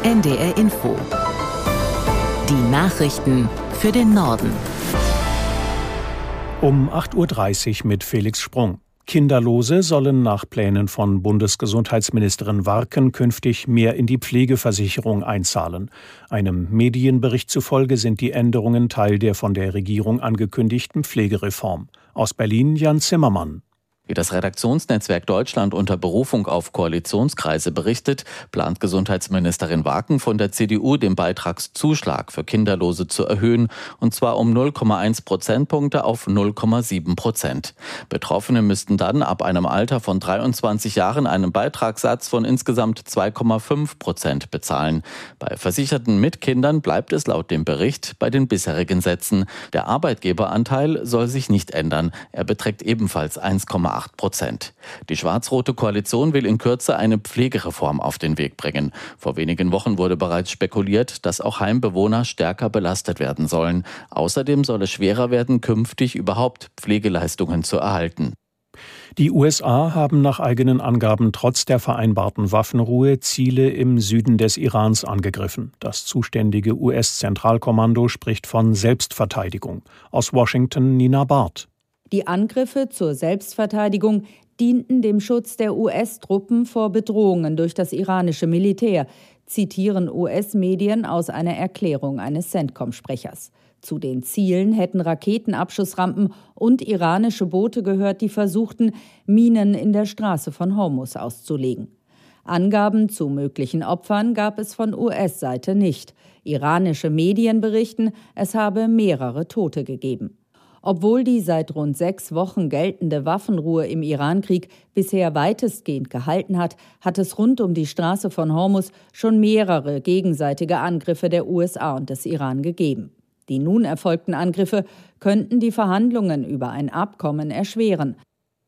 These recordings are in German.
NDR Info. Die Nachrichten für den Norden. Um 8.30 Uhr mit Felix Sprung. Kinderlose sollen nach Plänen von Bundesgesundheitsministerin Warken künftig mehr in die Pflegeversicherung einzahlen. Einem Medienbericht zufolge sind die Änderungen Teil der von der Regierung angekündigten Pflegereform. Aus Berlin Jan Zimmermann. Wie das Redaktionsnetzwerk Deutschland unter Berufung auf Koalitionskreise berichtet, plant Gesundheitsministerin Warken von der CDU den Beitragszuschlag für Kinderlose zu erhöhen, und zwar um 0,1 Prozentpunkte auf 0,7%. Betroffene müssten dann ab einem Alter von 23 Jahren einen Beitragssatz von insgesamt 2,5% bezahlen. Bei Versicherten mit Kindern bleibt es laut dem Bericht bei den bisherigen Sätzen. Der Arbeitgeberanteil soll sich nicht ändern. Er beträgt ebenfalls 1,8%. Die schwarz-rote Koalition will in Kürze eine Pflegereform auf den Weg bringen. Vor wenigen Wochen wurde bereits spekuliert, dass auch Heimbewohner stärker belastet werden sollen. Außerdem soll es schwerer werden, künftig überhaupt Pflegeleistungen zu erhalten. Die USA haben nach eigenen Angaben trotz der vereinbarten Waffenruhe Ziele im Süden des Irans angegriffen. Das zuständige US-Zentralkommando spricht von Selbstverteidigung. Aus Washington Nina Barth. Die Angriffe zur Selbstverteidigung dienten dem Schutz der US-Truppen vor Bedrohungen durch das iranische Militär, zitieren US-Medien aus einer Erklärung eines CENTCOM-Sprechers. Zu den Zielen hätten Raketenabschussrampen und iranische Boote gehört, die versuchten, Minen in der Straße von Hormuz auszulegen. Angaben zu möglichen Opfern gab es von US-Seite nicht. Iranische Medien berichten, es habe mehrere Tote gegeben. Obwohl die seit rund 6 Wochen geltende Waffenruhe im Irankrieg bisher weitestgehend gehalten hat, hat es rund um die Straße von Hormuz schon mehrere gegenseitige Angriffe der USA und des Iran gegeben. Die nun erfolgten Angriffe könnten die Verhandlungen über ein Abkommen erschweren.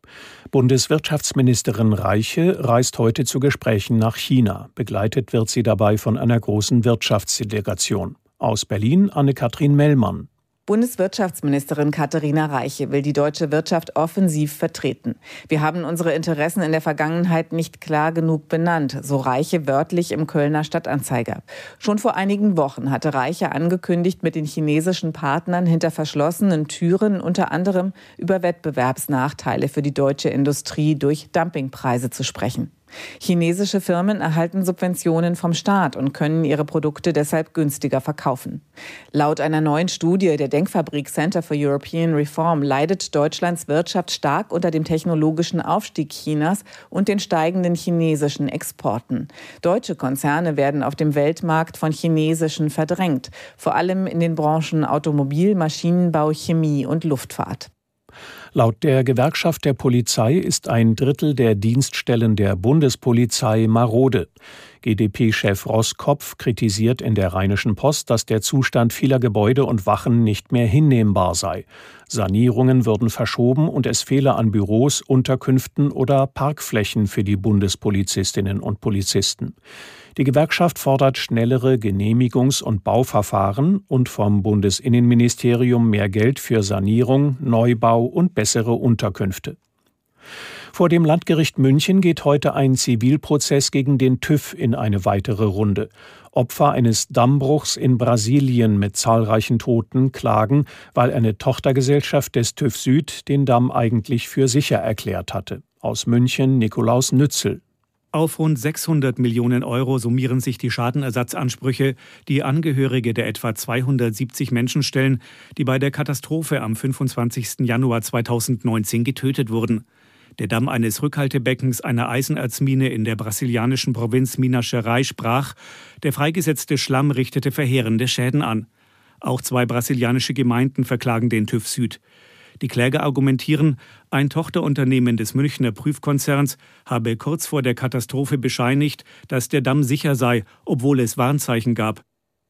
Bundeswirtschaftsministerin Reiche reist heute zu Gesprächen nach China. Begleitet wird sie dabei von einer großen Wirtschaftsdelegation. Aus Berlin Anne-Kathrin Mellmann. Bundeswirtschaftsministerin Katharina Reiche will die deutsche Wirtschaft offensiv vertreten. Wir haben unsere Interessen in der Vergangenheit nicht klar genug benannt, so Reiche wörtlich im Kölner Stadtanzeiger. Schon vor einigen Wochen hatte Reiche angekündigt, mit den chinesischen Partnern hinter verschlossenen Türen unter anderem über Wettbewerbsnachteile für die deutsche Industrie durch Dumpingpreise zu sprechen. Chinesische Firmen erhalten Subventionen vom Staat und können ihre Produkte deshalb günstiger verkaufen. Laut einer neuen Studie der Denkfabrik Center for European Reform leidet Deutschlands Wirtschaft stark unter dem technologischen Aufstieg Chinas und den steigenden chinesischen Exporten. Deutsche Konzerne werden auf dem Weltmarkt von chinesischen verdrängt, vor allem in den Branchen Automobil, Maschinenbau, Chemie und Luftfahrt. Laut der Gewerkschaft der Polizei ist 1/3 der Dienststellen der Bundespolizei marode. GdP-Chef Roßkopf kritisiert in der Rheinischen Post, dass der Zustand vieler Gebäude und Wachen nicht mehr hinnehmbar sei. Sanierungen würden verschoben und es fehle an Büros, Unterkünften oder Parkflächen für die Bundespolizistinnen und Polizisten. Die Gewerkschaft fordert schnellere Genehmigungs- und Bauverfahren und vom Bundesinnenministerium mehr Geld für Sanierung, Neubau und bessere Unterkünfte. Vor dem Landgericht München geht heute ein Zivilprozess gegen den TÜV in eine weitere Runde. Opfer eines Dammbruchs in Brasilien mit zahlreichen Toten klagen, weil eine Tochtergesellschaft des TÜV Süd den Damm eigentlich für sicher erklärt hatte. Aus München Nikolaus Nützel. Auf rund 600 Millionen Euro summieren sich die Schadenersatzansprüche, die Angehörige der etwa 270 Menschen stellen, die bei der Katastrophe am 25. Januar 2019 getötet wurden. Der Damm eines Rückhaltebeckens einer Eisenerzmine in der brasilianischen Provinz Minas Gerais brach. Der freigesetzte Schlamm richtete verheerende Schäden an. Auch 2 brasilianische Gemeinden verklagen den TÜV Süd. Die Kläger argumentieren, ein Tochterunternehmen des Münchner Prüfkonzerns habe kurz vor der Katastrophe bescheinigt, dass der Damm sicher sei, obwohl es Warnzeichen gab.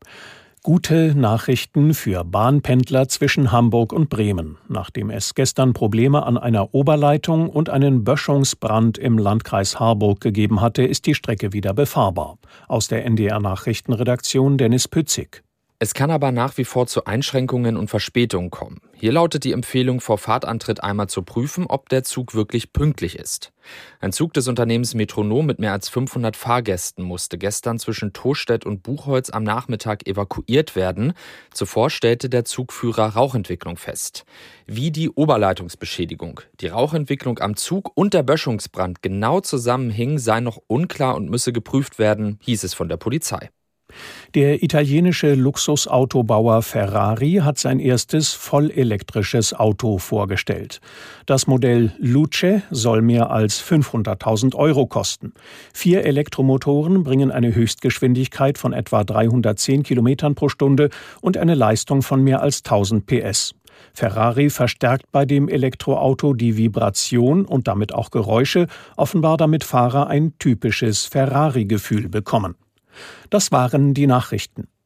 Gute Nachrichten für Bahnpendler zwischen Hamburg und Bremen. Nachdem es gestern Probleme an einer Oberleitung und einen Böschungsbrand im Landkreis Harburg gegeben hatte, ist die Strecke wieder befahrbar. Aus der NDR Nachrichtenredaktion Dennis Pützig. Es kann aber nach wie vor zu Einschränkungen und Verspätungen kommen. Hier lautet die Empfehlung, vor Fahrtantritt einmal zu prüfen, ob der Zug wirklich pünktlich ist. Ein Zug des Unternehmens Metronom mit mehr als 500 Fahrgästen musste gestern zwischen Tostedt und Buchholz am Nachmittag evakuiert werden. Zuvor stellte der Zugführer Rauchentwicklung fest. Wie die Oberleitungsbeschädigung, die Rauchentwicklung am Zug und der Böschungsbrand genau zusammenhingen, sei noch unklar und müsse geprüft werden, hieß es von der Polizei. Der italienische Luxusautobauer Ferrari hat sein erstes vollelektrisches Auto vorgestellt. Das Modell Luce soll mehr als 500.000 € kosten. 4 Elektromotoren bringen eine Höchstgeschwindigkeit von etwa 310 Kilometern pro Stunde und eine Leistung von mehr als 1000 PS. Ferrari verstärkt bei dem Elektroauto die Vibration und damit auch Geräusche, offenbar damit Fahrer ein typisches Ferrari-Gefühl bekommen. Das waren die Nachrichten.